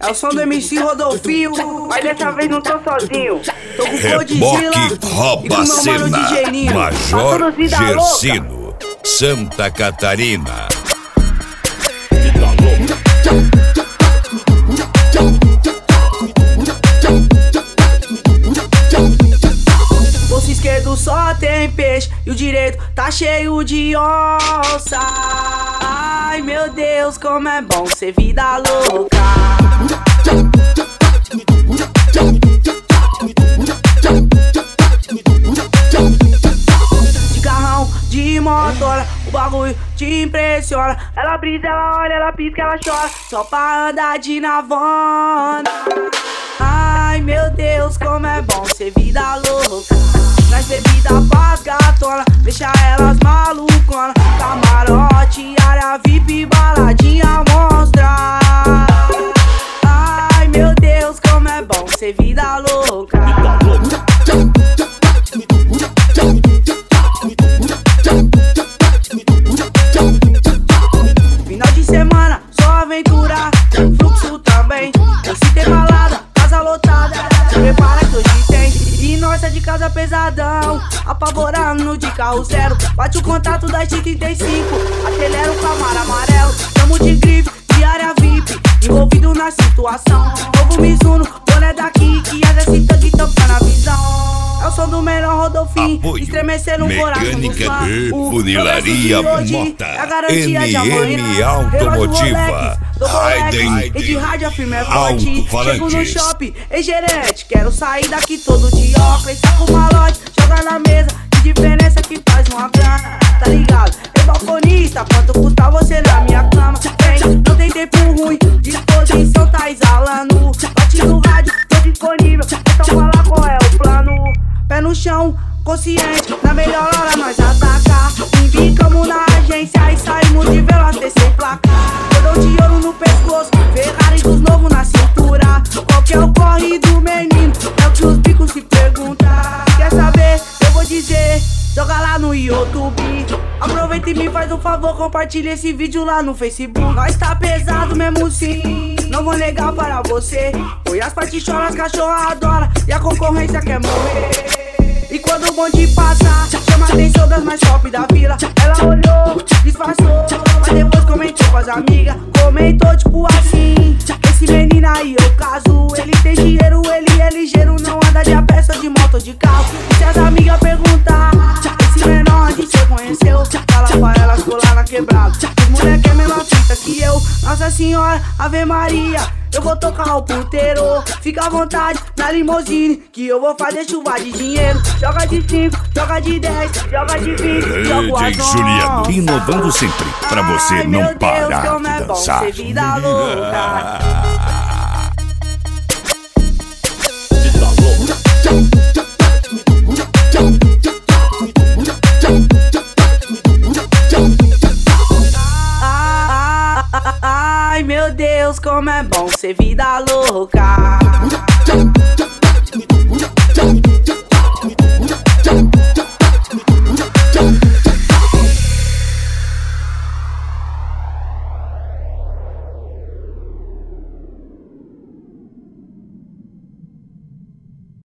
É o som do MC Rodolfinho, mas dessa vez não tô sozinho. Tô com o Godzilla Reboque rouba e com a meu mano cena. DJ Nino. Major Tá todos vida Gersino, Santa Catarina. Bolso esquerdo só tem peixe e o direito tá cheio de onça. Ai meu Deus, como é bom ser vida louca. De carrão, de motora, o bagulho te impressiona. Ela brisa, ela olha, ela pisca, ela chora, só pra andar de navona. Ai meu Deus, como é bom ser vida louca. Traz bebida pras gatona, deixa elas malucona. Camarote, área VIP, baladinha monstra. Ai meu Deus, como é bom ser vida louca. Final de semana, só aventura, fluxo também. Se tem balada, casa lotada, prepara que hoje tem. E nós é de casa pesadão, apavorando de carro zero. Bate o contato das 35, acelera o Camaro amarelo. Tamo de grife, de área VIP, envolvido na situação. Novo Mizuno, boné daqui, que é desse tanque tampando a visão. É o som do menor Rodolfinho, Apoio estremecendo o coração dos Mecânica fãs. de O Funilaria progresso de hoje Mota, é a garantia de amanhã. NM Automotiva, Raiden E de rádio firme é forte. Chego no Alto-falantes. shopping, ei gerente, quero sair daqui todo de óculos. Saca o malote, joga na mesa, que diferença que faz uma grana, tá ligado? Ei balconista, quanto custa você na minha cama? Vem, não tem tempo ruim, disposição tá exalando. Bate no rádio, tô disponível, é só falar qual é o plano. Pé no chão, consciente, na melhor hora nós atacar. Embicamos na agência e saímos de Veloz sem placa. Cordão de ouro no pescoço, Ferrari dos novos na cintura. Qual que é o corre do menino? É o que os bicos se perguntam. Quer saber? Eu vou dizer, joga lá no YouTube. Aproveita e me faz um favor, compartilha esse vídeo lá no Facebook. Nós tá pesado mesmo sim, não vou negar para você. Foi as partes choram, as cachorras adoram e a concorrência quer morrer. E quando o bonde passa, chama a atenção das mais top da vila. Ela olhou, disfarçou, mas depois comentou com as amigas. Comentou tipo assim: esse menino aí eu caso. Ele tem dinheiro, ele é ligeiro, não anda de a pé, só de moto ou de carro. E se as amigas perguntar, esse menor onde você conheceu? Fala pra elas colar na quebrada. Os moleque é mesma fita que eu. Nossa Senhora, Ave Maria, eu vou tocar o puteiro. Fica à vontade na limousine, que eu vou fazer chuva de dinheiro. Joga de 5, joga de 10, joga de 20, joga as DJ Juliano, onças. inovando sempre, pra você Ai, não meu parar Deus, como de é bom dançar. ser vida louca. Ai meu Deus, como é bom ser vida louca.